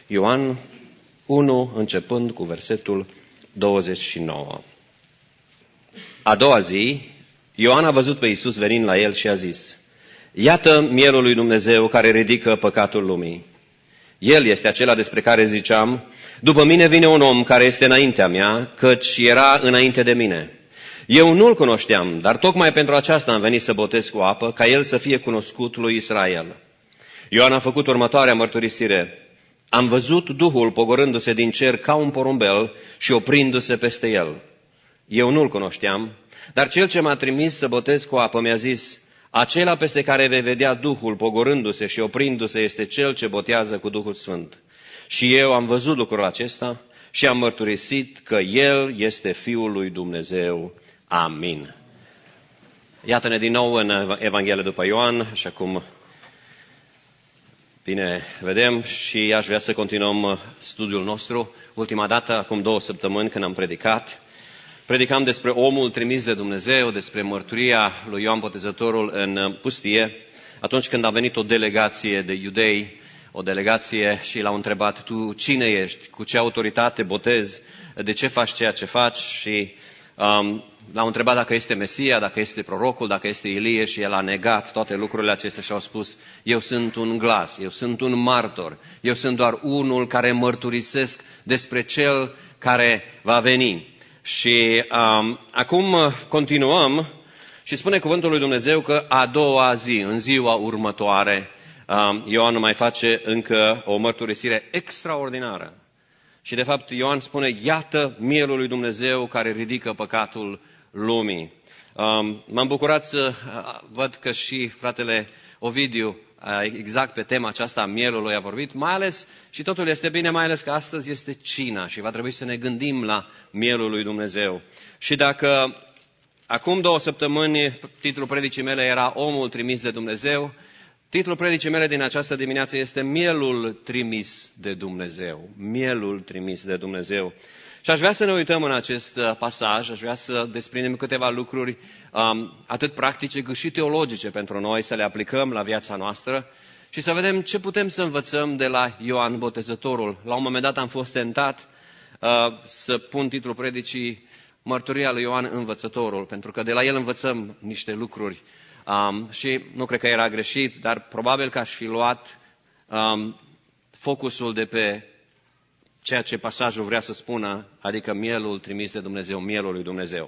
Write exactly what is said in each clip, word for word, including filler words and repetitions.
Ioan unu, începând cu versetul douăzeci și nouă. A doua zi, Ioan a văzut pe Iisus venind la el și a zis: Iată mielul lui Dumnezeu care ridică păcatul lumii. El este acela despre care ziceam: după mine vine un om care este înaintea mea, căci era înainte de mine. Eu nu-l cunoșteam, dar tocmai pentru aceasta am venit să botez cu apă, ca el să fie cunoscut lui Israel. Ioan a făcut următoarea mărturisire: am văzut Duhul pogorându-se din cer ca un porumbel și oprindu-se peste el. Eu nu-l cunoșteam, dar cel ce m-a trimis să botez cu apă mi-a zis: acela peste care vei vedea Duhul pogorându-se și oprindu-se este cel ce botează cu Duhul Sfânt. Și eu am văzut lucrul acesta și am mărturisit că El este Fiul lui Dumnezeu. Amin. Iată-ne din nou în Evanghelia după Ioan, așa cum bine vedem, și aș vrea să continuăm studiul nostru. Ultima dată, acum două săptămâni, când am predicat, predicam despre omul trimis de Dumnezeu, despre mărturia lui Ioan Botezătorul în pustie, atunci când a venit o delegație de iudei, o delegație, și l-au întrebat: tu cine ești, cu ce autoritate botezi, de ce faci ceea ce faci? Și um, l-au întrebat dacă este Mesia, dacă este prorocul, dacă este Ilie, și el a negat toate lucrurile acestea și au spus: eu sunt un glas, eu sunt un martor, eu sunt doar unul care mărturisesc despre cel care va veni. Și um, acum continuăm și spune cuvântul lui Dumnezeu că a doua zi, în ziua următoare, um, Ioan mai face încă o mărturisire extraordinară. Și de fapt Ioan spune: iată mielul lui Dumnezeu care ridică păcatul lumii. Um, m-am bucurat să văd că și fratele Ovidiu exact pe tema aceasta a mielului a vorbit, mai ales, și totul este bine, mai ales că astăzi este cina și va trebui să ne gândim la mielul lui Dumnezeu. Și dacă acum două săptămâni titlul predicii mele era Omul trimis de Dumnezeu, titlul predicii mele din această dimineață este Mielul trimis de Dumnezeu. Mielul trimis de Dumnezeu. Și aș vrea să ne uităm în acest pasaj, aș vrea să desprindem câteva lucruri um, atât practice cât și teologice pentru noi, să le aplicăm la viața noastră și să vedem ce putem să învățăm de la Ioan Botezătorul. La un moment dat am fost tentat uh, să pun titlul predicii Mărturia lui Ioan Învățătorul, pentru că de la el învățăm niște lucruri um, și nu cred că era greșit, dar probabil că aș fi luat um, focusul de pe ceea ce pasajul vrea să spună, adică mielul trimis de Dumnezeu, mielul lui Dumnezeu.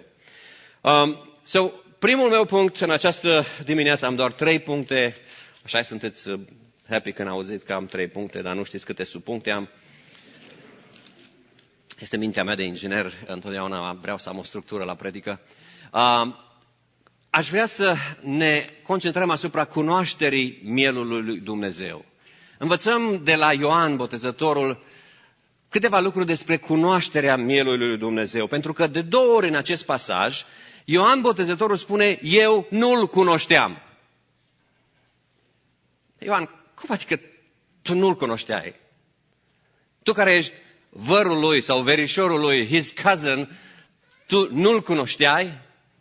Um, so, primul meu punct în această dimineață, am doar trei puncte, așa sunteți happy când auziți că am trei puncte, dar nu știți câte subpuncte am. Este mintea mea de inginer, întotdeauna vreau să am o structură la predică. Um, aș vrea să ne concentrăm asupra cunoașterii mielului lui Dumnezeu. Învățăm de la Ioan Botezătorul câteva lucruri despre cunoașterea mielului lui Dumnezeu, pentru că de două ori în acest pasaj Ioan Botezătorul spune: eu nu-l cunoșteam. Ioan, cum adică tu nu-l cunoșteai? Tu care ești vărul lui sau verișorul lui, his cousin, tu nu-l cunoșteai?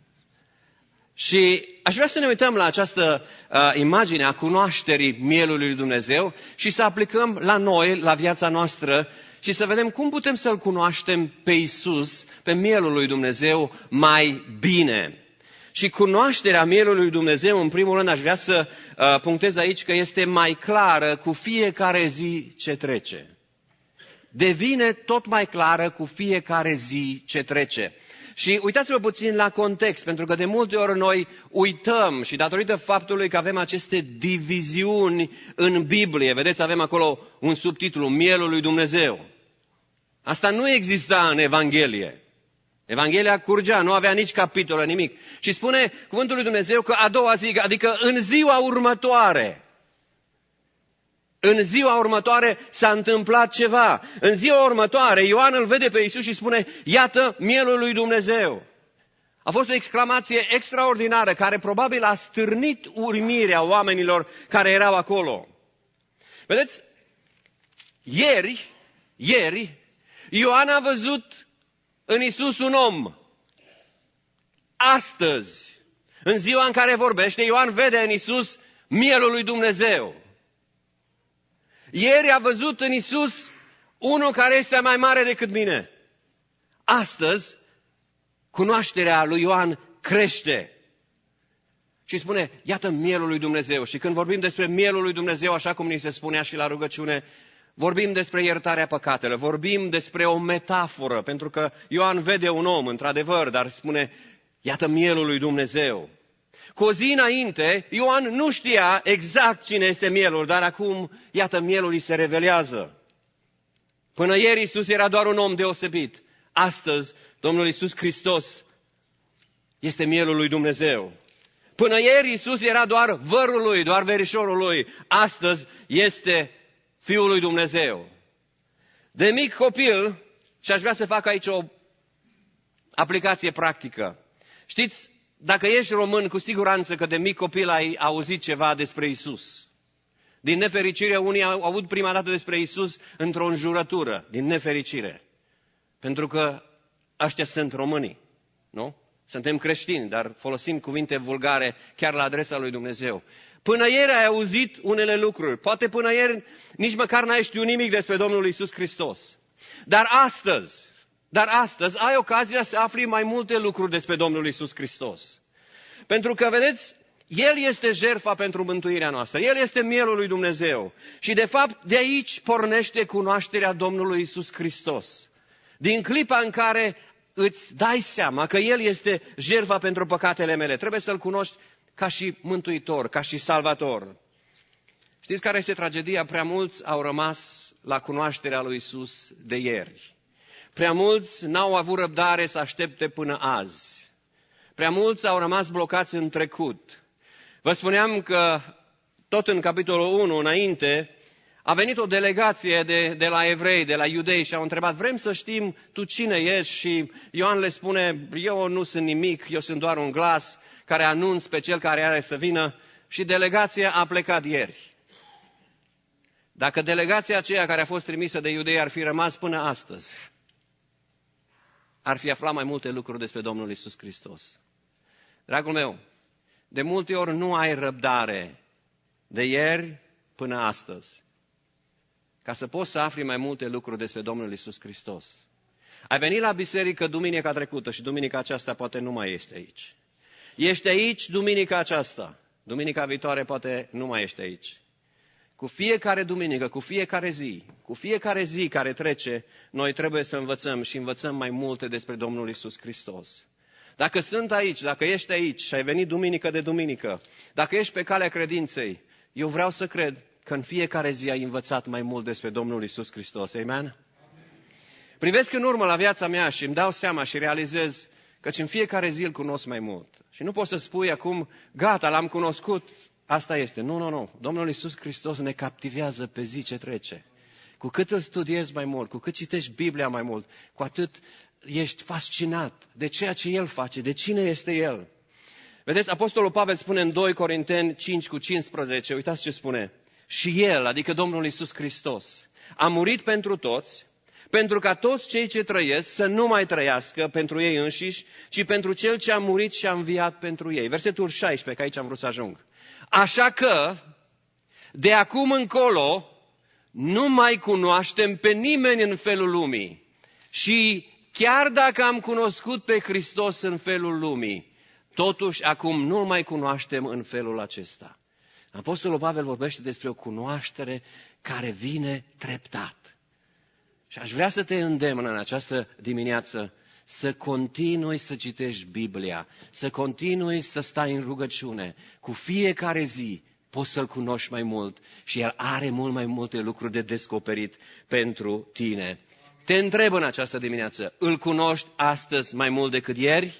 Și aș vrea să ne uităm la această uh, imagine a cunoașterii mielului lui Dumnezeu și să aplicăm la noi, la viața noastră, și să vedem cum putem să-L cunoaștem pe Iisus, pe mielul lui Dumnezeu, mai bine. Și cunoașterea mielului lui Dumnezeu, în primul rând, aș vrea să uh, punctez aici că este mai clară cu fiecare zi ce trece. Devine tot mai clară cu fiecare zi ce trece. Și uitați-vă puțin la context, pentru că de multe ori noi uităm și datorită faptului că avem aceste diviziuni în Biblie, vedeți, avem acolo un subtitlu, Mielul lui Dumnezeu. Asta nu exista în Evanghelie. Evanghelia curgea, nu avea nici capitolă, nimic. Și spune cuvântul lui Dumnezeu că a doua zi, adică în ziua următoare, în ziua următoare s-a întâmplat ceva. În ziua următoare Ioan îl vede pe Iisus și spune: iată mielul lui Dumnezeu. A fost o exclamație extraordinară care probabil a stârnit uimirea oamenilor care erau acolo. Vedeți, ieri, ieri, Ioan a văzut în Iisus un om. Astăzi, în ziua în care vorbește, Ioan vede în Iisus mielul lui Dumnezeu. Ieri a văzut în Iisus Unul care este mai mare decât mine. Astăzi, cunoașterea lui Ioan crește. Și spune, iată mielul lui Dumnezeu. Și când vorbim despre mielul lui Dumnezeu, așa cum ni se spunea și la rugăciune, vorbim despre iertarea păcatelor, vorbim despre o metaforă, pentru că Ioan vede un om, într-adevăr, dar spune, iată mielul lui Dumnezeu. Cu o zi înainte, Ioan nu știa exact cine este mielul, dar acum, iată, mielul îi se revelează. Până ieri Iisus era doar un om deosebit. Astăzi, Domnul Iisus Hristos este mielul lui Dumnezeu. Până ieri Iisus era doar vărul lui, doar verișorul lui. Astăzi este Fiul lui Dumnezeu. De mic copil, și aș vrea să fac aici o aplicație practică. Știți, dacă ești român, cu siguranță că de mic copil ai auzit ceva despre Iisus. Din nefericire, unii au auzit prima dată despre Iisus într-o înjurătură, din nefericire. Pentru că ăștia sunt românii, nu? Suntem creștini, dar folosim cuvinte vulgare chiar la adresa lui Dumnezeu. Până ieri ai auzit unele lucruri, poate până ieri nici măcar n-ai știut nimic despre Domnul Iisus Hristos. Dar astăzi, dar astăzi ai ocazia să afli mai multe lucruri despre Domnul Iisus Hristos. Pentru că, vedeți, El este jertfa pentru mântuirea noastră. El este mielul lui Dumnezeu. Și, de fapt, de aici pornește cunoașterea Domnului Iisus Hristos. Din clipa în care îți dai seama că El este jertfa pentru păcatele mele, trebuie să-L cunoști ca și mântuitor, ca și salvator. Știți care este tragedia? Prea mulți au rămas la cunoașterea lui Iisus de ieri. Prea mulți n-au avut răbdare să aștepte până azi. Prea mulți au rămas blocați în trecut. Vă spuneam că tot în capitolul unu, înainte, a venit o delegație de, de la evrei, de la iudei și au întrebat, vrem să știm tu cine ești? Și Ioan le spune, eu nu sunt nimic, eu sunt doar un glas care anunț pe cel care are să vină. Și delegația a plecat ieri. Dacă delegația aceea care a fost trimisă de iudei ar fi rămas până astăzi, ar fi aflat mai multe lucruri despre Domnul Iisus Hristos. Dragul meu, de multe ori nu ai răbdare de ieri până astăzi, ca să poți să afli mai multe lucruri despre Domnul Iisus Hristos. Ai venit la biserică duminica trecută și duminica aceasta poate nu mai este aici. Ești aici duminica aceasta, duminica viitoare poate nu mai ești aici. Cu fiecare duminică, cu fiecare zi, cu fiecare zi care trece, noi trebuie să învățăm și învățăm mai multe despre Domnul Iisus Hristos. Dacă sunt aici, dacă ești aici și ai venit duminică de duminică, dacă ești pe calea credinței, eu vreau să cred că în fiecare zi ai învățat mai mult despre Domnul Iisus Hristos. Amen? Amen. Privesc în urmă la viața mea și îmi dau seama și realizez că în fiecare zi îl cunosc mai mult. Și nu poți să spui acum, gata, l-am cunoscut, asta este. Nu, nu, nu. Domnul Iisus Hristos ne captivează pe zi ce trece. Cu cât îl studiezi mai mult, cu cât citești Biblia mai mult, cu atât ești fascinat de ceea ce El face, de cine este El. Vedeți, Apostolul Pavel spune în doi Corinteni cinci cu cincisprezece, uitați ce spune. Și El, adică Domnul Iisus Hristos, a murit pentru toți, pentru ca toți cei ce trăiesc să nu mai trăiască pentru ei înșiși, ci pentru Cel ce a murit și a înviat pentru ei. Versetul șaisprezece, că aici am vrut să ajung. Așa că, de acum încolo, nu mai cunoaștem pe nimeni în felul lumii. Și chiar dacă am cunoscut pe Hristos în felul lumii, totuși acum nu mai cunoaștem în felul acesta. Apostolul Pavel vorbește despre o cunoaștere care vine treptat. Și aș vrea să te îndemn în această dimineață să continui să citești Biblia, să continui să stai în rugăciune. Cu fiecare zi poți să-L cunoști mai mult și El are mult mai multe lucruri de descoperit pentru tine. Te întreb în această dimineață, îl cunoști astăzi mai mult decât ieri?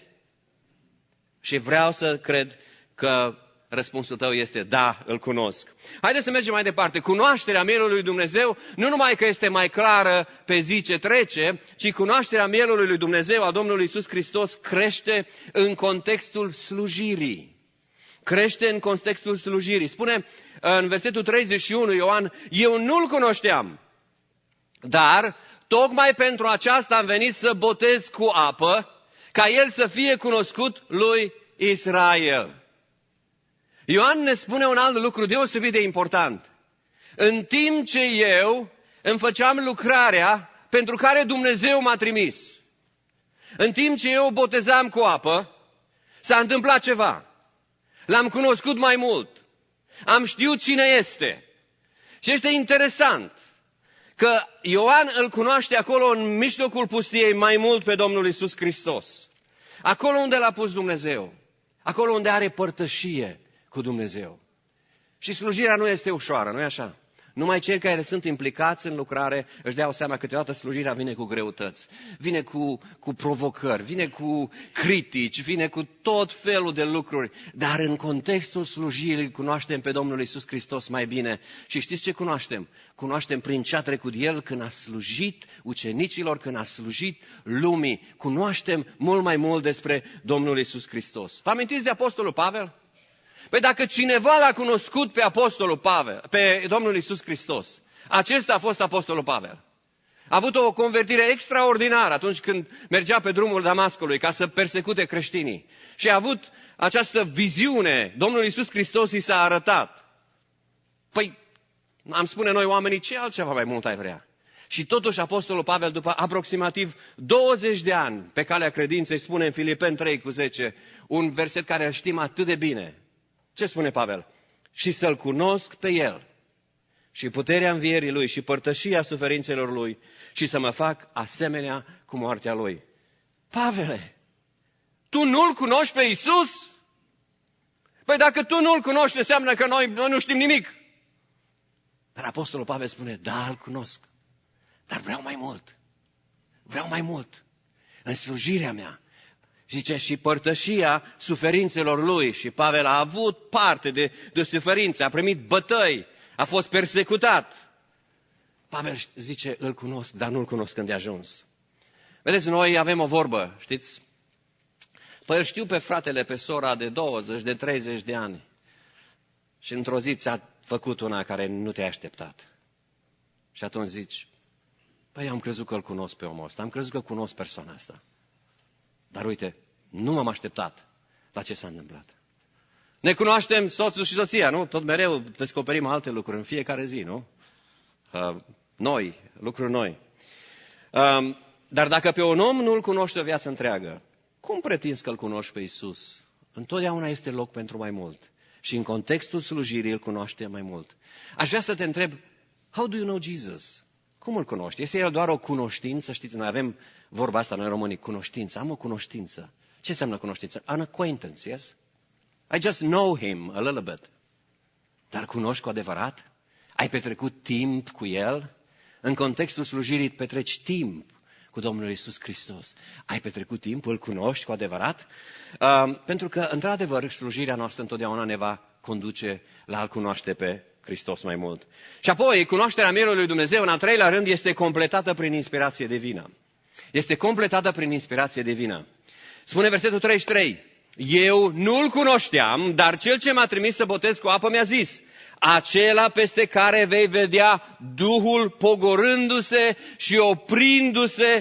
Și vreau să cred că răspunsul tău este da, îl cunosc. Haideți să mergem mai departe. Cunoașterea mielului lui Dumnezeu nu numai că este mai clară pe zi ce trece, ci cunoașterea mielului lui Dumnezeu a Domnului Iisus Hristos crește în contextul slujirii. Crește în contextul slujirii. Spune în versetul treizeci și unu Ioan, eu nu-L cunoșteam, dar tocmai pentru aceasta am venit să botez cu apă, ca El să fie cunoscut lui Israel. Ioan ne spune un alt lucru deosebit de important. În timp ce eu îmi făceam lucrarea pentru care Dumnezeu m-a trimis. În timp ce eu botezam cu apă, s-a întâmplat ceva. L-am cunoscut mai mult. Am știut cine este. Și este interesant că Ioan îl cunoaște acolo în mijlocul pustiei mai mult pe Domnul Iisus Hristos. Acolo unde l-a pus Dumnezeu. Acolo unde are părtășie cu Dumnezeu. Și slujirea nu este ușoară, nu-i așa? Numai cei care sunt implicați în lucrare își dau seama că câteodată slujirea vine cu greutăți, vine cu, cu provocări, vine cu critici, vine cu tot felul de lucruri. Dar în contextul slujirii cunoaștem pe Domnul Iisus Hristos mai bine. Și știți ce cunoaștem? Cunoaștem prin ce a trecut El când a slujit ucenicilor, când a slujit lumii. Cunoaștem mult mai mult despre Domnul Iisus Hristos. Vă amintiți de Apostolul Pavel? Păi dacă cineva l-a cunoscut pe Apostolul Pavel, pe Domnul Iisus Hristos, acesta a fost Apostolul Pavel. A avut o convertire extraordinară atunci când mergea pe drumul Damascului ca să persecute creștinii. Și a avut această viziune, Domnul Iisus Hristos i s-a arătat. Păi, am spune noi oamenii, ce altceva mai mult ai vrea? Și totuși Apostolul Pavel, după aproximativ douăzeci de ani pe calea credinței, spune în Filipeni trei cu zece, un verset care îl știm atât de bine. Ce spune Pavel? Și să-L cunosc pe El și puterea învierii Lui și părtășia suferințelor Lui și să mă fac asemenea cu moartea Lui. Pavele, tu nu-L cunoști pe Iisus? Păi dacă tu nu-L cunoști, înseamnă că noi, noi nu știm nimic. Dar Apostolul Pavel spune, da, Îl cunosc, dar vreau mai mult. Vreau mai mult. În slujirea mea. Zice, și părtășia suferințelor lui. Și Pavel a avut parte de, de suferințe, a primit bătăi, a fost persecutat. Pavel zice, îl cunosc, dar nu-l cunosc îndeajuns. Vedeți, noi avem o vorbă, știți? Păi îl știu pe fratele, pe sora de douăzeci, de treizeci de ani. Și într-o zi ți-a făcut una care nu te-ai așteptat. Și atunci zici, păi am crezut că îl cunosc pe omul ăsta, am crezut că cunosc persoana asta. Dar uite, nu m-am așteptat la ce s-a întâmplat. Ne cunoaștem soțul și soția, nu? Tot mereu descoperim alte lucruri în fiecare zi, nu? Uh, noi, lucruri noi. Uh, dar dacă pe un om nu-L cunoște o viață întreagă, cum pretinzi că îl cunoști pe Iisus? Întotdeauna este loc pentru mai mult. Și în contextul slujirii îl cunoaște mai mult. Aș vrea să te întreb, how do you know Jesus? Cum îl cunoști? Este el doar o cunoștință? Știți, noi avem vorba asta, noi românii, cunoștință. Am o cunoștință. Ce înseamnă cunoștință? An acquaintance, yes? I just know him a little bit. Dar cunoști cu adevărat? Ai petrecut timp cu el? În contextul slujirii petreci timp cu Domnul Iisus Hristos. Ai petrecut timp? Îl cunoști cu adevărat? Uh, pentru că, într-adevăr, slujirea noastră întotdeauna ne va conduce la a-L cunoaște pe Hristos mai mult. Și apoi, cunoașterea mielului lui Dumnezeu, în al treilea rând, este completată prin inspirație divină. Este completată prin inspirație divină. Spune versetul treizeci și trei. Eu nu-L cunoșteam, dar Cel ce m-a trimis să botez cu apă mi-a zis, acela peste care vei vedea Duhul pogorându-se și oprindu-se,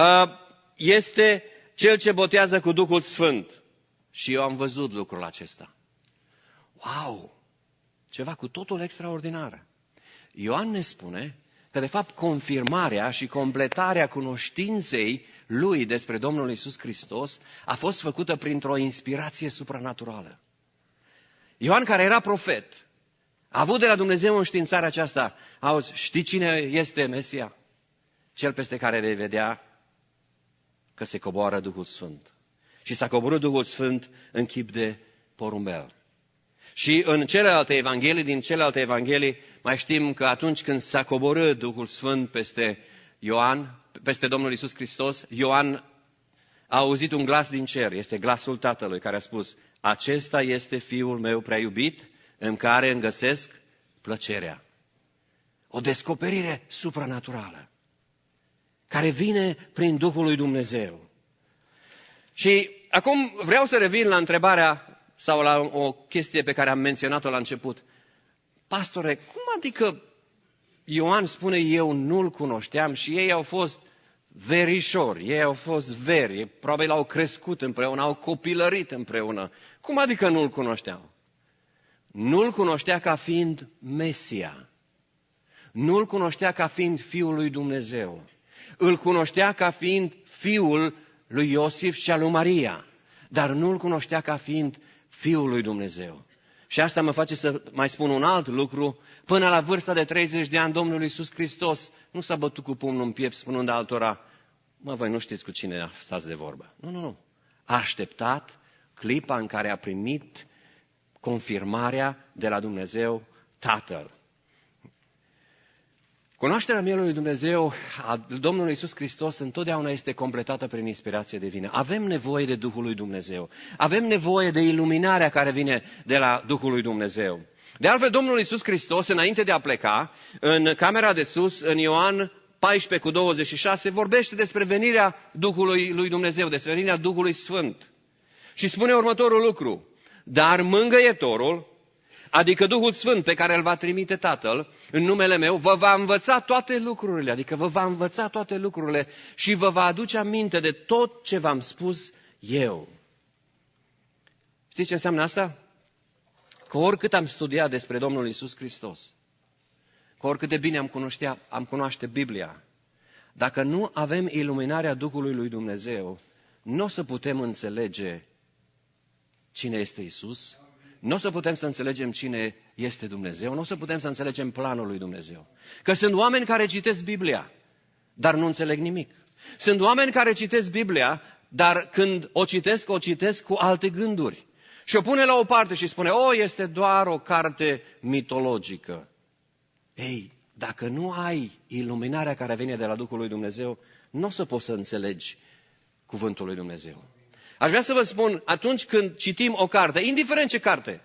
este Cel ce botează cu Duhul Sfânt. Și eu am văzut lucrul acesta. Wow! Ceva cu totul extraordinar. Ioan ne spune că, de fapt, confirmarea și completarea cunoștinței lui despre Domnul Iisus Hristos a fost făcută printr-o inspirație supranaturală. Ioan, care era profet, a avut de la Dumnezeu înștiințarea aceasta. Auzi, știi cine este Mesia? Cel peste care vei vedea că se coboară Duhul Sfânt. Și s-a coborât Duhul Sfânt în chip de porumbel. Și în celelalte evanghelii, din celelalte evanghelii, mai știm că atunci când s-a coborât Duhul Sfânt peste Ioan, peste Domnul Iisus Hristos, Ioan a auzit un glas din cer, este glasul Tatălui care a spus, acesta este Fiul meu prea iubit, în care îmi găsesc plăcerea. O descoperire supranaturală, care vine prin Duhul lui Dumnezeu. Și acum vreau să revin la întrebarea sau la o chestie pe care am menționat-o la început. Pastore, cum adică Ioan spune eu nu-L cunoșteam și ei au fost verișori, ei au fost veri, probabil au crescut împreună, au copilărit împreună. Cum adică nu-L cunoșteau? Nu-L cunoștea ca fiind Mesia. Nu-L cunoștea ca fiind Fiul lui Dumnezeu. Îl cunoștea ca fiind Fiul lui Iosif și al lui Maria, dar nu-L cunoștea ca fiind Fiul lui Dumnezeu. Și asta mă face să mai spun un alt lucru. Până la vârsta de treizeci de ani, Domnul Iisus Hristos nu s-a bătut cu pumnul în piept spunând altora, mă, voi nu știți cu cine stați de vorbă. Nu, nu, nu. A așteptat clipa în care a primit confirmarea de la Dumnezeu Tatăl. Cunoașterea mielului lui Dumnezeu a Domnului Iisus Hristos întotdeauna este completată prin inspirație divină. Avem nevoie de Duhul lui Dumnezeu. Avem nevoie de iluminarea care vine de la Duhul lui Dumnezeu. De altfel, Domnul Iisus Hristos, înainte de a pleca, în camera de sus, în Ioan paisprezece cu douăzeci și șase, vorbește despre venirea Duhului lui Dumnezeu, despre venirea Duhului Sfânt. Și spune următorul lucru, dar mângâietorul, adică Duhul Sfânt pe care îl va trimite Tatăl în numele meu, vă va învăța toate lucrurile, adică vă va învăța toate lucrurile și vă va aduce aminte de tot ce v-am spus eu. Știți ce înseamnă asta? Că oricât am studiat despre Domnul Iisus Hristos, că oricât de bine am, cunoștea, am cunoaște Biblia, dacă nu avem iluminarea Duhului lui Dumnezeu, nu o să putem înțelege cine este Iisus, nu o să putem să înțelegem cine este Dumnezeu, nu o să putem să înțelegem planul lui Dumnezeu. Că sunt oameni care citesc Biblia, dar nu înțeleg nimic. Sunt oameni care citesc Biblia, dar când o citesc, o citesc cu alte gânduri. Și o pune la o parte și spune, o, este doar o carte mitologică. Ei, dacă nu ai iluminarea care vine de la Duhul lui Dumnezeu, nu o să poți să înțelegi cuvântul lui Dumnezeu. Aș vrea să vă spun, atunci când citim o carte, indiferent ce carte,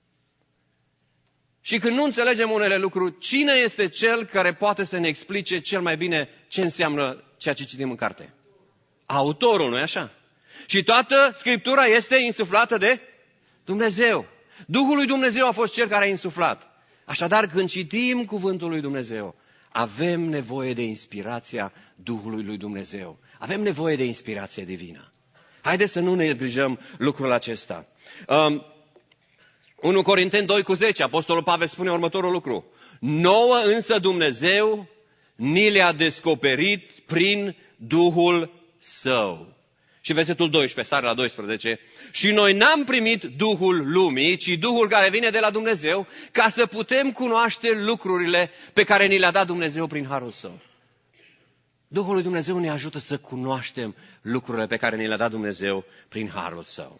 și când nu înțelegem unele lucruri, cine este cel care poate să ne explice cel mai bine ce înseamnă ceea ce citim în carte? Autorul, nu-i așa? Și toată Scriptura este insuflată de Dumnezeu. Duhul lui Dumnezeu a fost cel care a insuflat. Așadar, când citim cuvântul lui Dumnezeu, avem nevoie de inspirația Duhului lui Dumnezeu. Avem nevoie de inspirație divină. Haideți să nu ne neglijăm lucrul acesta. Um, unu Corinteni doi cu zece, Apostolul Pavel spune următorul lucru. Nouă însă Dumnezeu ni le-a descoperit prin Duhul Său. Și versetul doisprezece, sare la doisprezece. Și noi n-am primit Duhul lumii, ci Duhul care vine de la Dumnezeu, ca să putem cunoaște lucrurile pe care ni le-a dat Dumnezeu prin Harul Său. Duhul lui Dumnezeu ne ajută să cunoaștem lucrurile pe care ni le-a dat Dumnezeu prin Harul Său.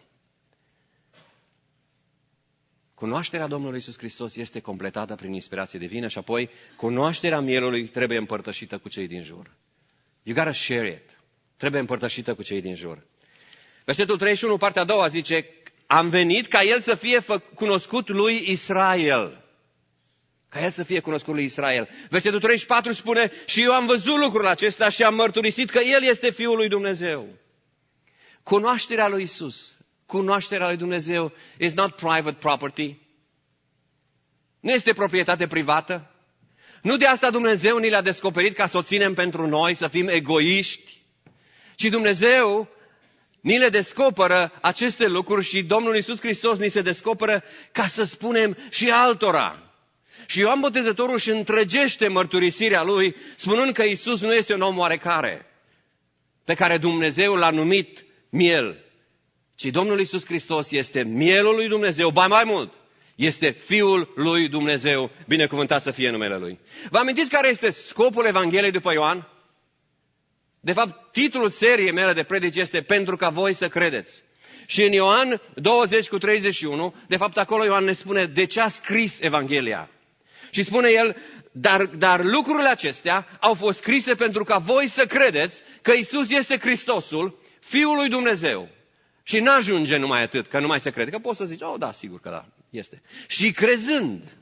Cunoașterea Domnului Iisus Hristos este completată prin inspirație divină și apoi cunoașterea mielului trebuie împărtășită cu cei din jur. You gotta share it. Trebuie împărtășită cu cei din jur. Versetul treizeci și unu, partea a doua, zice, am venit ca el să fie cunoscut lui Israel. Ca el să fie cunoscut lui Israel. Versetul treizeci și patru spune, și eu am văzut lucrul acesta și am mărturisit că el este Fiul lui Dumnezeu. Cunoașterea lui Isus, cunoașterea lui Dumnezeu is not private property. Nu este proprietate privată. Nu de asta Dumnezeu ni l-a descoperit ca să o ținem pentru noi, să fim egoiști, ci Dumnezeu ni le descoperă aceste lucruri și Domnul Iisus Hristos ni se descoperă ca să spunem și altora. Și Ioan Botezătorul își întregește mărturisirea lui, spunând că Iisus nu este un om oarecare, pe care Dumnezeu l-a numit miel, ci Domnul Iisus Hristos este mielul lui Dumnezeu, ba mai mult, este Fiul lui Dumnezeu, binecuvântat să fie numele Lui. Vă amintiți care este scopul Evangheliei după Ioan? De fapt, titlul seriei mele de predici este Pentru ca voi să credeți. Și în Ioan douăzeci cu treizeci și unu, de fapt acolo Ioan ne spune de ce a scris Evanghelia. Și spune el, dar, dar lucrurile acestea au fost scrise pentru ca voi să credeți că Iisus este Hristosul, Fiul lui Dumnezeu. Și n-ajunge numai atât, că numai să crede. Că poți să zici, oh da, sigur că da, este. Și crezând,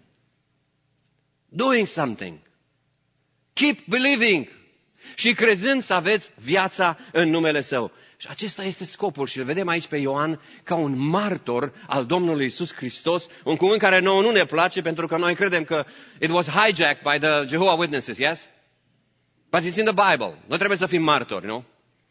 doing something, keep believing, și crezând să aveți viața în numele Său. Și acesta este scopul și îl vedem aici pe Ioan ca un martor al Domnului Iisus Hristos, un cuvânt care nouă nu ne place pentru că noi credem că it was hijacked by the Jehovah's Witnesses, yes? But it's in the Bible. Noi trebuie să fim martori, nu?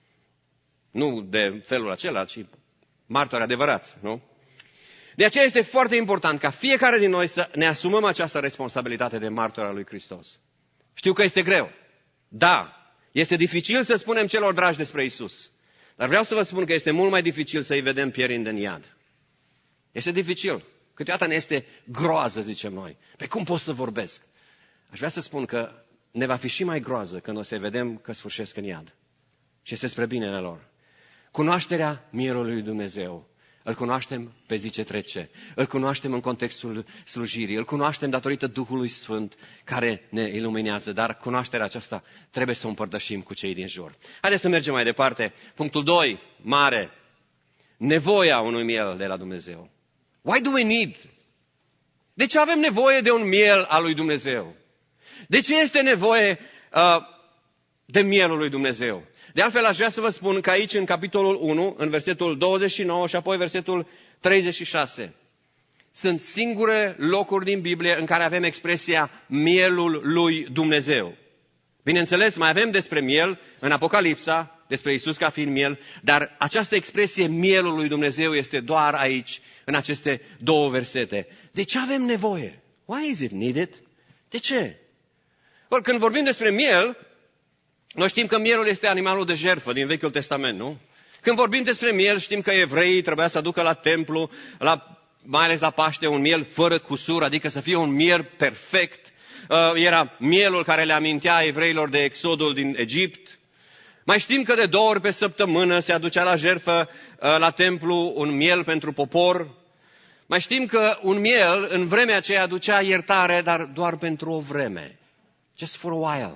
Nu de felul acela, ci martori adevărați, nu? De aceea este foarte important ca fiecare din noi să ne asumăm această responsabilitate de martor al lui Hristos. Știu că este greu. Da, este dificil să spunem celor dragi despre Isus. Dar vreau să vă spun că este mult mai dificil să-i vedem pierind în iad. Este dificil. Câteodată ne este groază, zicem noi. Pe cum pot să vorbesc? Aș vrea să spun că ne va fi și mai groază când o să vedem că sfârșesc în iad. Și este spre binele lor. Cunoașterea mielului lui Dumnezeu. Îl cunoaștem pe zi ce trece. Îl cunoaștem în contextul slujirii. Îl cunoaștem datorită Duhului Sfânt care ne iluminează. Dar cunoașterea aceasta trebuie să o împărtășim cu cei din jur. Haideți să mergem mai departe. Punctul doi, mare. Nevoia unui miel de la Dumnezeu. Why do we need? De ce avem nevoie de un miel al lui Dumnezeu? De ce este nevoie uh, de mielul lui Dumnezeu? De altfel, aș vrea să vă spun că aici, în capitolul unu, în versetul douăzeci și nouă și apoi versetul treizeci și șase, sunt singure locuri din Biblie în care avem expresia mielul lui Dumnezeu. Bineînțeles, mai avem despre miel în Apocalipsa, despre Iisus ca fiind miel, dar această expresie mielul lui Dumnezeu este doar aici, în aceste două versete. De ce avem nevoie? Why is it needed? De ce? Or, când vorbim despre miel, noi știm că mielul este animalul de jertfă din Vechiul Testament, nu? Când vorbim despre miel, știm că evreii trebuia să aducă la templu, la, mai ales la Paște, un miel fără cusur, adică să fie un miel perfect. Era mielul care le amintea evreilor de exodul din Egipt. Mai știm că de două ori pe săptămână se aducea la jertfă la templu un miel pentru popor. Mai știm că un miel în vremea aceea aducea iertare, dar doar pentru o vreme. Just for a while.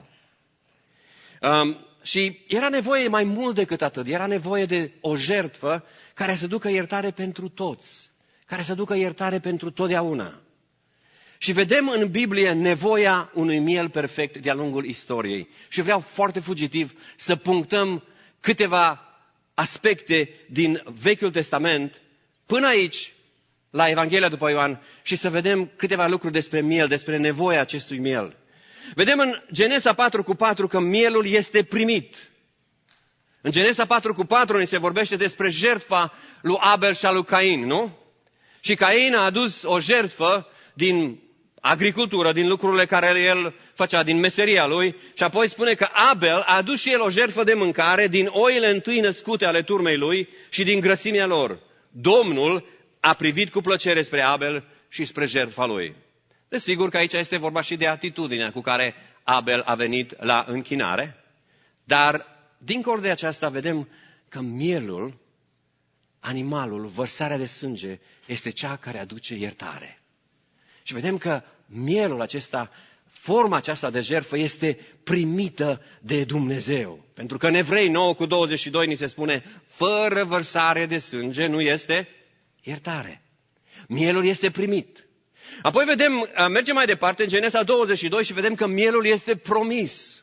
Um, și era nevoie mai mult decât atât. Era nevoie de o jertfă care să ducă iertare pentru toți. Care să ducă iertare pentru totdeauna. Și vedem în Biblie nevoia unui miel perfect de-a lungul istoriei. Și vreau foarte fugitiv să punctăm câteva aspecte din Vechiul Testament până aici, la Evanghelia după Ioan, și să vedem câteva lucruri despre miel, despre nevoia acestui miel. Vedem în Genesa patru cu patru că mielul este primit. În Genesa patru cu patru ni se vorbește despre jertfa lui Abel și a lui Cain, nu? Și Cain a adus o jertfă din agricultură, din lucrurile care el făcea, din meseria lui, și apoi spune că Abel a adus și el o jertfă de mâncare din oile întâi născute ale turmei lui și din grăsimea lor. Domnul a privit cu plăcere spre Abel și spre jertfa lui. Desigur că aici este vorba și de atitudinea cu care Abel a venit la închinare, dar dincolo de aceasta vedem că mielul, animalul, vărsarea de sânge, este cea care aduce iertare. Și vedem că mielul acesta, forma aceasta de jertfă este primită de Dumnezeu. Pentru că în Evrei nouă cu douăzeci și doi ni se spune, fără vărsare de sânge nu este iertare. Mielul este primit. Apoi vedem, mergem mai departe în Genesa douăzeci și doi și vedem că mielul este promis.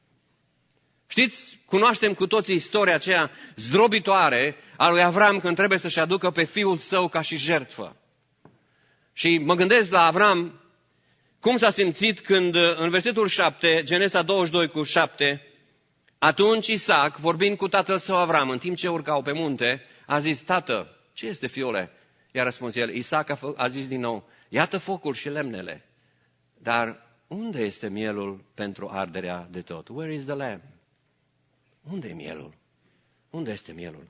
Știți, cunoaștem cu toții istoria aceea zdrobitoare a lui Avram când trebuie să-și aducă pe fiul său ca și jertfă. Și mă gândesc la Avram, cum s-a simțit când în versetul șapte, Genesa douăzeci și doi cu șapte, atunci Isaac, vorbind cu tatăl său Avram, în timp ce urcau pe munte, a zis, tată, ce este, fiule? I-a răspuns el, Isaac a, a zis din nou, iată focul și lemnele, dar unde este mielul pentru arderea de tot? Where is the lamb? Unde e mielul? Unde este mielul?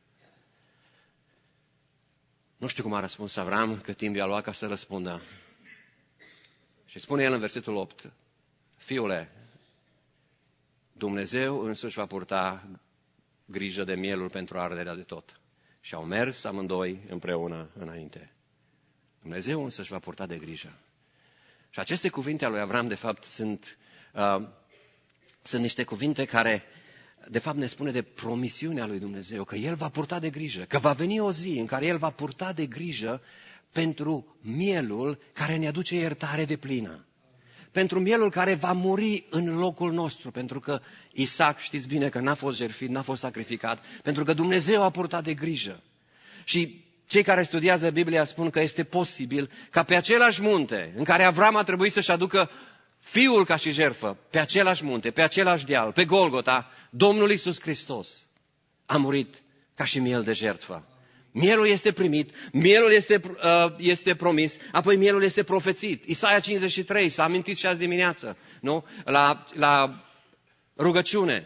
Nu știu cum a răspuns Avram, cât timp i-a luat ca să răspundă. Și spune el în versetul opt, fiule, Dumnezeu însuși va purta grijă de mielul pentru arderea de tot. Și au mers amândoi împreună înainte. Dumnezeu însă își va purta de grijă. Și aceste cuvinte ale lui Avram, de fapt, sunt, uh, sunt niște cuvinte care, de fapt, ne spune de promisiunea lui Dumnezeu, că El va purta de grijă, că va veni o zi în care El va purta de grijă pentru mielul care ne aduce iertare deplină. Pentru mielul care va muri în locul nostru, pentru că Isaac, știți bine că n-a fost jertfit, n-a fost sacrificat, pentru că Dumnezeu a purtat de grijă. Și cei care studiază Biblia spun că este posibil ca pe același munte în care Avram a trebuit să-și aducă fiul ca și jertfă, pe același munte, pe același deal, pe Golgota, Domnul Iisus Hristos a murit ca și miel de jertfă. Mielul este primit, mielul este, uh, este promis, apoi mielul este profețit. Isaia cincizeci și trei, s-a amintit și azi dimineață, nu? La, la rugăciune.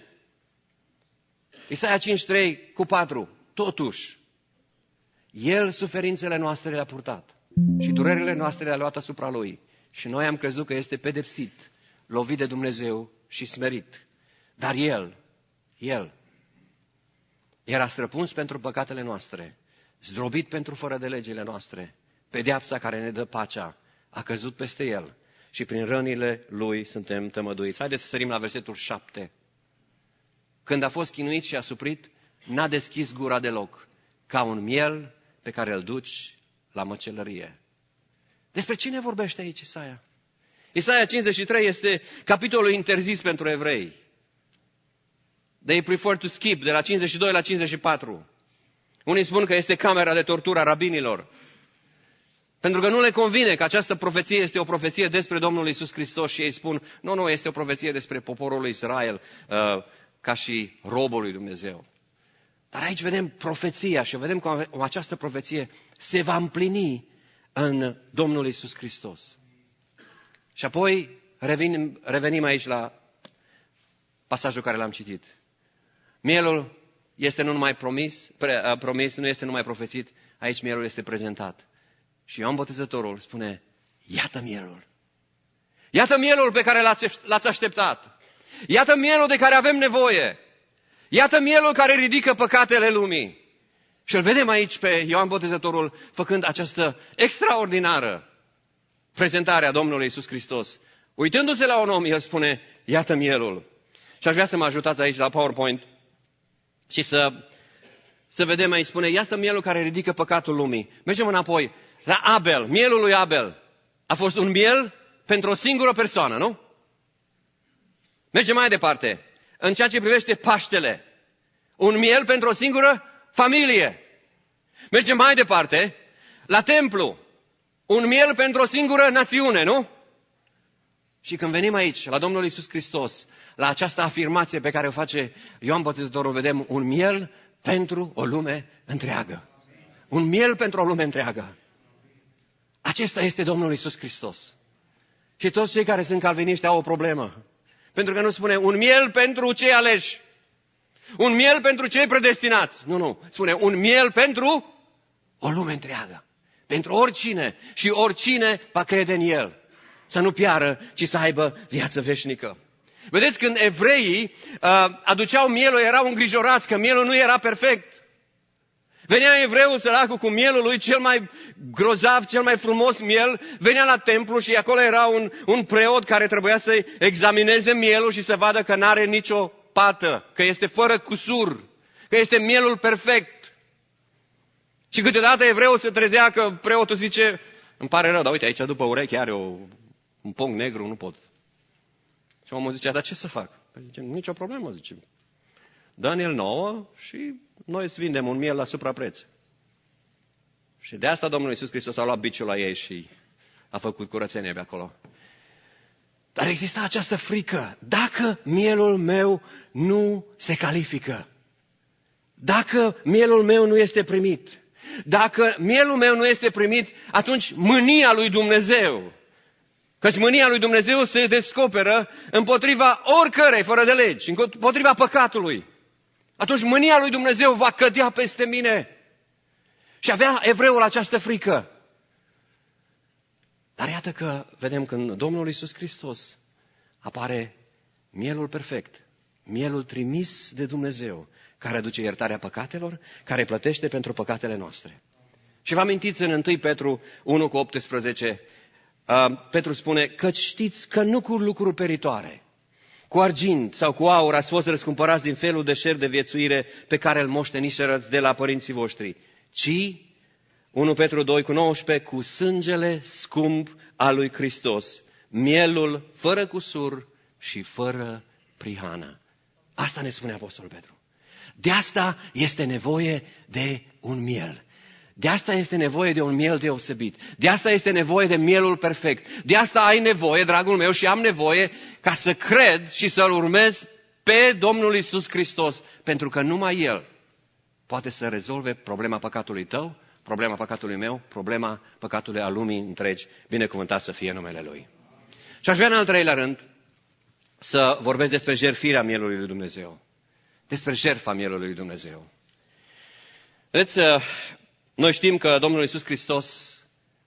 Isaia cincizeci și trei cu patru, totuși, El suferințele noastre le-a purtat și durerile noastre le-a luat asupra Lui. Și noi am crezut că este pedepsit, lovit de Dumnezeu și smerit. Dar El, El, era străpuns pentru păcatele noastre, zdrobit pentru fără de legile noastre. Pedeapsa care ne dă pacea a căzut peste El și prin rănile Lui suntem tămăduiți. Haideți să sărim la versetul șapte. Când a fost chinuit și asuprit, n-a deschis gura deloc, ca un miel pe care îl duci la măcelărie. Despre cine vorbește aici Isaia? Isaia cincizeci și trei este capitolul interzis pentru evrei. They prefer to skip, de la cincizeci și doi la cincizeci și patru. Unii spun că este camera de tortură a rabinilor. Pentru că nu le convine că această profeție este o profeție despre Domnul Iisus Hristos și ei spun, nu, nu, este o profeție despre poporul lui Israel, uh, ca și robul lui Dumnezeu. Dar aici vedem profeția și vedem că această profeție se va împlini în Domnul Iisus Hristos. Și apoi revenim, revenim aici la pasajul care l-am citit. Mielul este nu numai promis, pre, promis, nu este numai profețit, aici mielul este prezentat. Și Ioan Botezătorul spune, iată mielul. Iată mielul pe care l-ați așteptat. Iată mielul de care avem nevoie. Iată mielul care ridică păcatele lumii. Și îl vedem aici pe Ioan Botezătorul făcând această extraordinară prezentare a Domnului Iisus Hristos. Uitându-se la un om, el spune, iată mielul. Și aș vrea să mă ajutați aici la PowerPoint și să, să vedem aici, spune, iată mielul care ridică păcatul lumii. Mergem înapoi la Abel, mielul lui Abel. A fost un miel pentru o singură persoană, nu? Mergem mai departe. În ceea ce privește Paștele, un miel pentru o singură familie. Mergem mai departe la templu, un miel pentru o singură națiune, nu? Și când venim aici, la Domnul Iisus Hristos, la această afirmație pe care o face Ioan Botezătorul, vedem un miel pentru o lume întreagă. Un miel pentru o lume întreagă. Acesta este Domnul Iisus Hristos. Și toți cei care sunt calviniști au o problemă. Pentru că nu spune un miel pentru cei aleși. Un miel pentru cei predestinați. Nu, nu. Spune un miel pentru o lume întreagă. Pentru oricine și oricine va crede în el. Să nu piară, ci să aibă viață veșnică. Vedeți, când evreii uh, aduceau mielul, erau îngrijorați că mielul nu era perfect. Venea evreul săracul cu mielul lui, cel mai grozav, cel mai frumos miel, venea la templu și acolo era un, un preot care trebuia să examineze mielul și să vadă că n-are nicio pată, că este fără cusur, că este mielul perfect. Și câteodată evreul se trezea că preotul zice, îmi pare rău, dar uite, aici după ureche are o, un pong negru, nu pot. Și omul zicea, dar ce să fac? Păi zice, nicio problemă, zice. Dă-ne el nouă și noi îți vindem un miel la suprapreț. Și de asta Domnul Iisus Hristos a luat biciul la ei și a făcut curățenie pe acolo. Dar exista această frică. Dacă mielul meu nu se califică, dacă mielul meu nu este primit, dacă mielul meu nu este primit, atunci mânia lui Dumnezeu, căci mânia lui Dumnezeu se descoperă împotriva oricărei fără de legi, împotriva păcatului. Atunci mânia lui Dumnezeu va cădea peste mine. Și avea evreul această frică. Dar iată că vedem când Domnul Iisus Hristos apare mielul perfect, mielul trimis de Dumnezeu, care aduce iertarea păcatelor, care plătește pentru păcatele noastre. Și vă amintiți în întâi Petru unu cu optsprezece, Petru spune, căci știți că nu cu lucruri peritoare, cu argint sau cu aur ați fost răscumpărați din felul de șer de viețuire pe care îl moșteniserăți de la părinții voștri, ci, unu Petru doi cu nouăsprezece, cu sângele scump al lui Hristos, mielul fără cusur și fără prihană. Asta ne spune Apostolul Petru. De asta este nevoie de un miel. De asta este nevoie de un miel deosebit. De asta este nevoie de mielul perfect. De asta ai nevoie, dragul meu, și am nevoie ca să cred și să-L urmez pe Domnul Iisus Hristos. Pentru că numai El poate să rezolve problema păcatului tău, problema păcatului meu, problema păcatului a lumii întregi. Binecuvântat să fie numele Lui. Și aș vrea în al treilea rând să vorbesc despre jertfirea mielului lui Dumnezeu. Despre jertfa mielului lui Dumnezeu. Vedeți, noi știm că Domnul Iisus Hristos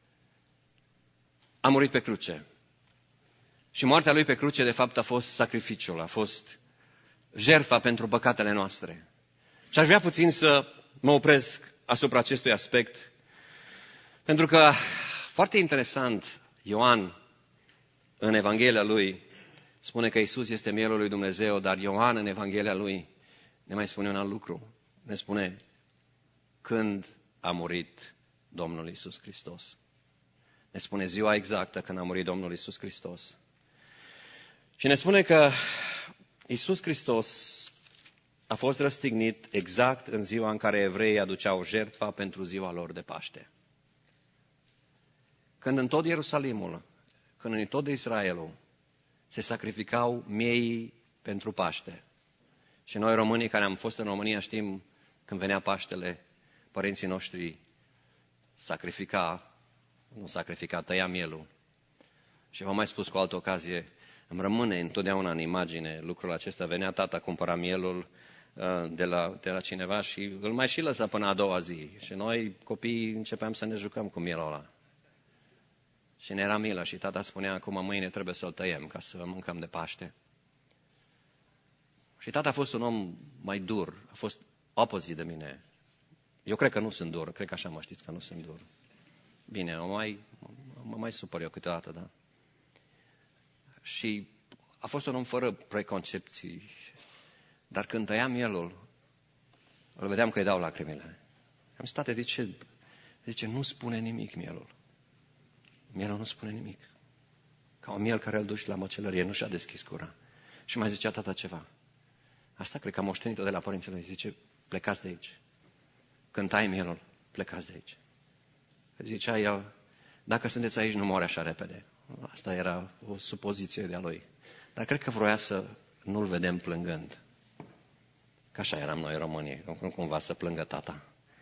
a murit pe cruce. Și moartea Lui pe cruce, de fapt, a fost sacrificiul, a fost jertfa pentru păcatele noastre. Și aș vrea puțin să mă opresc asupra acestui aspect, pentru că, foarte interesant, Ioan, în Evanghelia lui, spune că Iisus este mielul lui Dumnezeu, dar Ioan, în Evanghelia lui, ne mai spune un alt lucru. Ne spune când a murit Domnul Iisus Hristos. Ne spune ziua exactă când a murit Domnul Iisus Hristos. Și ne spune că Iisus Hristos a fost răstignit exact în ziua în care evreii aduceau jertfa pentru ziua lor de Paște. Când în tot Ierusalimul, când în tot Israelul se sacrificau miei pentru Paște. Și noi românii care am fost în România știm când venea Paștele, părinții noștri sacrifica, nu sacrifica, tăia mielul. Și v-am mai spus cu o altă ocazie, îmi rămâne întotdeauna în imagine lucrul acesta. Venea tata, cumpăra mielul de la, de la cineva și îl mai și lăsa până a doua zi. Și noi, copiii, începeam să ne jucăm cu mielul ăla. Și ne era milă și tata spunea, acum mâine trebuie să-l tăiem ca să mâncăm de Paște. Și tata a fost un om mai dur, a fost opposite de mine. Eu cred că nu sunt dur, cred că așa mă știți că nu sunt dur. Bine, mă mai, mă mai supăr eu câteodată, da? Și a fost un om fără preconcepții. Dar când tăiam mielul, îl vedeam că îi dau lacrimile. Am zis, tate, de ce? Zice, nu spune nimic mielul. Mielul nu spune nimic. Ca un miel care îl duci la măcelărie, nu și-a deschis gura. Și mai zicea tata ceva. Asta cred că am moștenit-o de la părinții lui. Zice, plecați de aici. Când tai mielul, plecați de aici. Zicea el, dacă sunteți aici, nu mori așa repede. Asta era o supoziție de-a lui. Dar cred că vroia să nu-l vedem plângând. Că așa eram noi românii, nu cumva să plângă tata.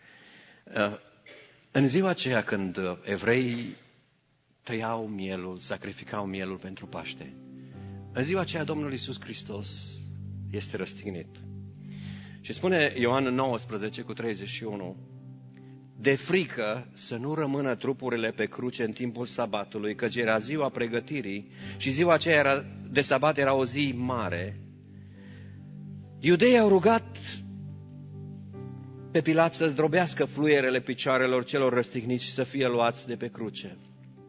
În ziua aceea când evreii tăiau mielul, sacrificau mielul pentru Paște, în ziua aceea Domnul Iisus Hristos este răstignit. Și spune Ioan nouăsprezece cu treizeci și unu, de frică să nu rămână trupurile pe cruce în timpul sabatului, căci era ziua pregătirii și ziua aceea era, de sabat era o zi mare. Iudeii au rugat pe Pilat să zdrobească fluierele picioarelor celor răstigniți și să fie luați de pe cruce.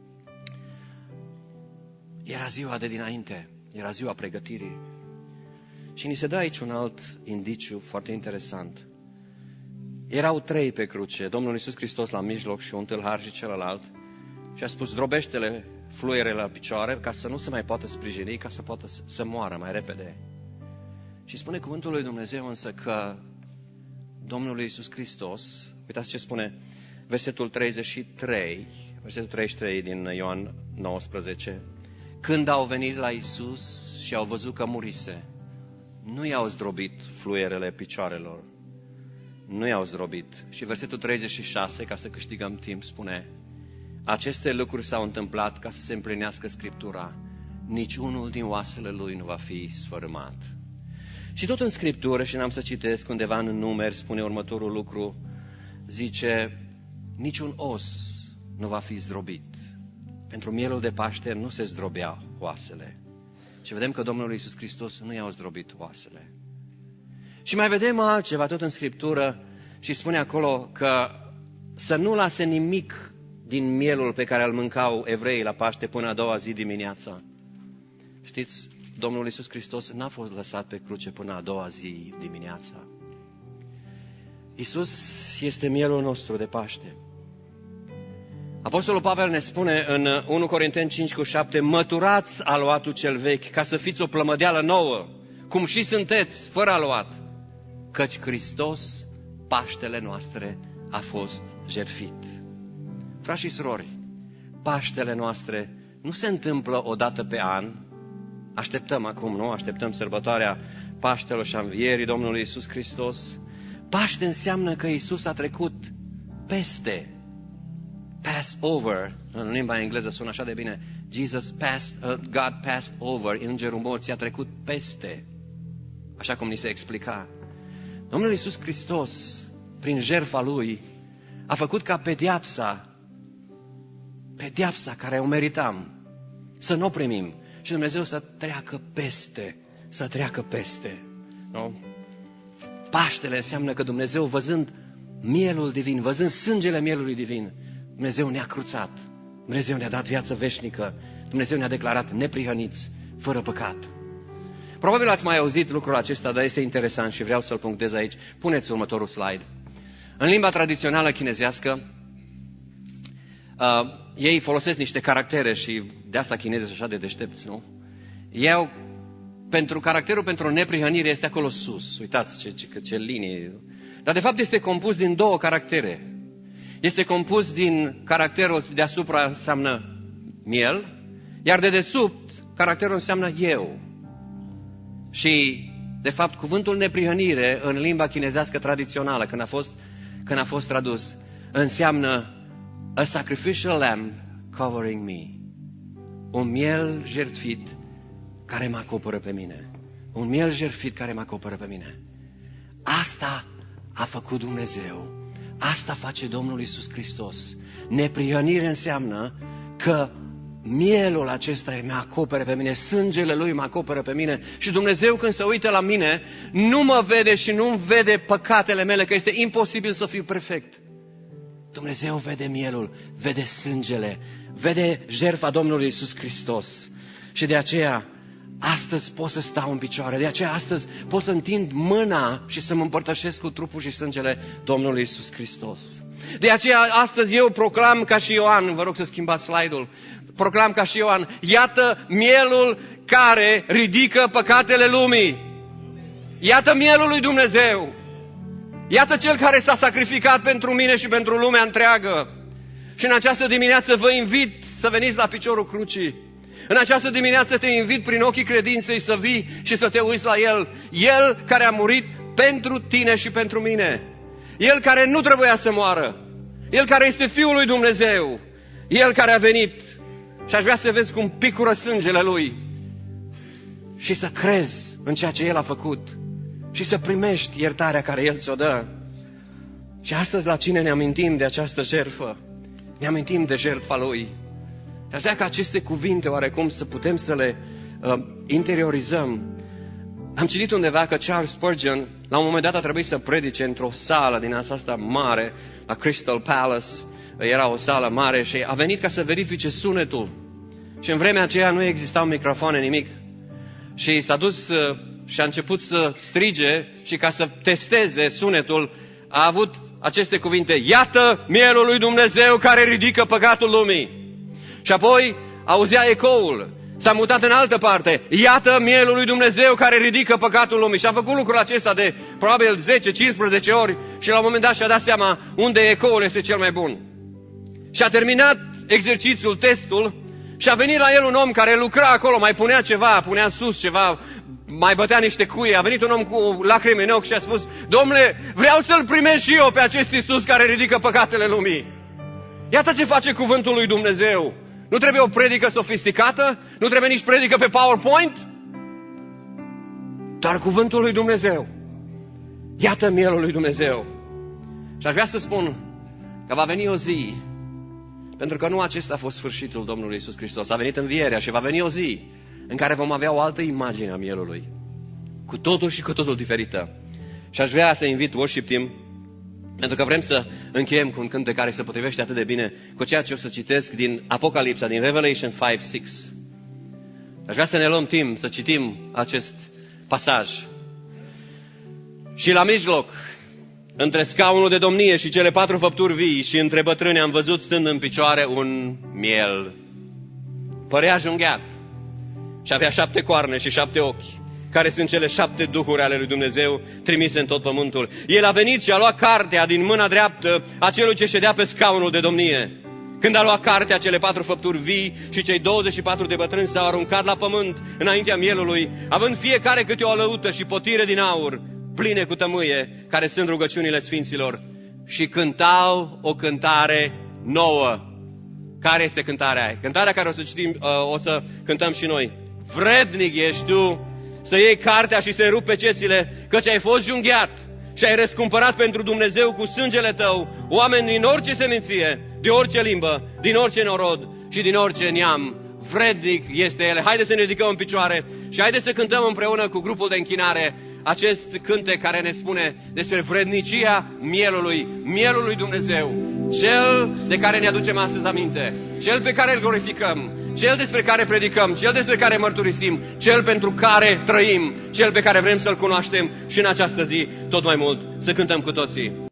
Era ziua de dinainte, era ziua pregătirii. Și ni se dă aici un alt indiciu foarte interesant. Erau trei pe cruce, Domnul Iisus Hristos la mijloc și un tâlhar și celălalt, și a spus, zdrobește-le fluierele la picioare ca să nu se mai poată sprijini, ca să poată să moară mai repede. Și spune cuvântul lui Dumnezeu însă că Domnul Iisus Hristos, uitați ce spune versetul treizeci și trei, versetul treizeci și trei din Ioan nouăsprezece, când au venit la Iisus și au văzut că murise, nu i-au zdrobit fluierele picioarelor, nu i-au zdrobit. Și versetul treizeci și șase, ca să câștigăm timp, spune, aceste lucruri s-au întâmplat ca să se împlinească Scriptura, nici unul din oasele lui nu va fi sfărâmat. Și tot în Scriptură, și n-am să citesc, undeva în Numeri spune următorul lucru, zice, niciun os nu va fi zdrobit. Pentru mielul de Paște nu se zdrobea oasele. Și vedem că Domnul Iisus Hristos nu i-au zdrobit oasele. Și mai vedem altceva tot în Scriptură și spune acolo că să nu lase nimic din mielul pe care îl mâncau evreii la Paște până a doua zi dimineața. Știți, Domnul Iisus Hristos n-a fost lăsat pe cruce până a doua zi dimineața. Iisus este mielul nostru de Paște. Apostolul Pavel ne spune în unu Corinteni cinci cu șapte, măturați aluatul cel vechi ca să fiți o plămădeală nouă, cum și sunteți, fără aluat, căci Hristos, Paștele noastre, a fost jertfit. Frați și surori, Paștele noastre nu se întâmplă o dată pe an, așteptăm acum, nu? Așteptăm sărbătoarea Paștelor și a Învierii Domnului Iisus Hristos. Paște înseamnă că Iisus a trecut peste. Pass over. În limba engleză sună așa de bine. Jesus passed, uh, God passed over. Îngerul morții a trecut peste. Așa cum ni se explica. Domnul Iisus Hristos, prin jertfa Lui, a făcut ca pedeapsa, pedeapsa care o meritam, să nu o primim. Și Dumnezeu să treacă peste, să treacă peste. Nu? Paștele înseamnă că Dumnezeu, văzând mielul divin, văzând sângele mielului divin, Dumnezeu ne-a cruțat, Dumnezeu ne-a dat viață veșnică, Dumnezeu ne-a declarat neprihăniți, fără păcat. Probabil ați mai auzit lucrul acesta, dar este interesant și vreau să-l punctez aici. Puneți următorul slide. În limba tradițională chinezească, uh, ei folosesc niște caractere și de asta chinezii sunt așa de deștepți, nu? Eu, pentru caracterul pentru neprihănire este acolo sus. Uitați ce, ce, ce linii. Dar de fapt este compus din două caractere. Este compus din caracterul deasupra înseamnă miel, iar de desubt caracterul înseamnă eu. Și, de fapt, cuvântul neprihănire în limba chinezească tradițională, când a fost, când a fost tradus, înseamnă a sacrificial lamb covering me. Un miel jertfit care mă acoperă pe mine. Un miel jertfit care mă acoperă pe mine. Asta a făcut Dumnezeu. Asta face Domnul Iisus Hristos. Neprihănire înseamnă că mielul acesta mă acoperă pe mine, sângele Lui mă acoperă pe mine și Dumnezeu când se uită la mine nu mă vede și nu vede păcatele mele, că este imposibil să fiu perfect. Dumnezeu vede mielul, vede sângele, vede jertfa Domnului Iisus Hristos și de aceea astăzi pot să stau în picioare, de aceea astăzi pot să întind mâna și să mă împărtășesc cu trupul și sângele Domnului Iisus Hristos. De aceea astăzi eu proclam ca și Ioan, vă rog să schimbați slide-ul, proclam ca și Ioan, iată mielul care ridică păcatele lumii. Iată mielul lui Dumnezeu. Iată cel care s-a sacrificat pentru mine și pentru lumea întreagă. Și în această dimineață vă invit să veniți la piciorul crucii. În această dimineață te invit prin ochii credinței să vii și să te uiți la El. El care a murit pentru tine și pentru mine. El care nu trebuia să moară. El care este Fiul lui Dumnezeu. El care a venit. Și aș vrea să vezi cum picură sângele Lui. Și să crezi în ceea ce El a făcut. Și să primești iertarea care El ți-o dă. Și astăzi la cine ne amintim de această jertfă? Ne amintim de jertfa Lui. Aș vrea ca aceste cuvinte oarecum să putem să le uh, interiorizăm. Am citit undeva că Charles Spurgeon la un moment dat a trebuit să predice într-o sală din asta mare, la Crystal Palace. Era o sală mare și a venit ca să verifice sunetul. Și în vremea aceea nu existau microfoane, nimic. Și s-a dus uh, și a început să strige și ca să testeze sunetul a avut aceste cuvinte: iată mielul lui Dumnezeu care ridică păcatul lumii. Și apoi auzea ecoul. S-a mutat în altă parte. Iată mielul lui Dumnezeu care ridică păcatul lumii. Și a făcut lucrul acesta de probabil zece cincisprezece ori și la un moment dat și-a dat seama unde ecoul este cel mai bun. Și a terminat exercițiul, testul și a venit la el un om care lucra acolo, mai punea ceva, punea în sus ceva, mai bătea niște cuie. A venit un om cu lacrimi în ochi și a spus: Domnule, vreau să-L primesc și eu pe acest Iisus care ridică păcatele lumii. Iată ce face cuvântul lui Dumnezeu. Nu trebuie o predică sofisticată, nu trebuie nici predică pe PowerPoint, doar cuvântul lui Dumnezeu. Iată mielul lui Dumnezeu. Și aș vrea să spun că va veni o zi, pentru că nu acesta a fost sfârșitul Domnului Iisus Hristos. A venit învierea și va veni o zi în care vom avea o altă imagine a mielului, cu totul și cu totul diferită. Și aș vrea să invit worship team, pentru că vrem să încheiem cu un cântec care se potrivește atât de bine cu ceea ce o să citesc din Apocalipsa, din Revelation cinci șase. Aș vrea să ne luăm timp să citim acest pasaj. Și la mijloc, între scaunul de domnie și cele patru făpturi vii și între bătrâni am văzut stând în picioare un miel. Părea junghiat și avea șapte coarne și șapte ochi, care sunt cele șapte duhuri ale lui Dumnezeu trimise în tot pământul. El a venit și a luat cartea din mâna dreaptă a celui ce ședea pe scaunul de domnie. Când a luat cartea, cele patru făpturi vii și cei douăzeci și patru de bătrâni s-au aruncat la pământ înaintea mielului, având fiecare câte o alăută și potire din aur, pline cu tămâie, care sunt rugăciunile Sfinților, și cântau o cântare nouă. Care este cântarea aia? Cântarea care o să citim, o să cântăm și noi. Vrednic ești tu să iei cartea și să-i rupi pe cețile, căci ai fost junghiat și ai răscumpărat pentru Dumnezeu cu sângele tău oameni din orice seminție, de orice limbă, din orice norod și din orice neam. Vrednic este El. Haideți să ne ridicăm în picioare și haideți să cântăm împreună cu grupul de închinare acest cântec care ne spune despre vrednicia mielului, mielul lui Dumnezeu, Cel de care ne aducem astăzi aminte, Cel pe care îl glorificăm, Cel despre care predicăm, Cel despre care mărturisim, Cel pentru care trăim, Cel pe care vrem să-L cunoaștem și în această zi tot mai mult să cântăm cu toții.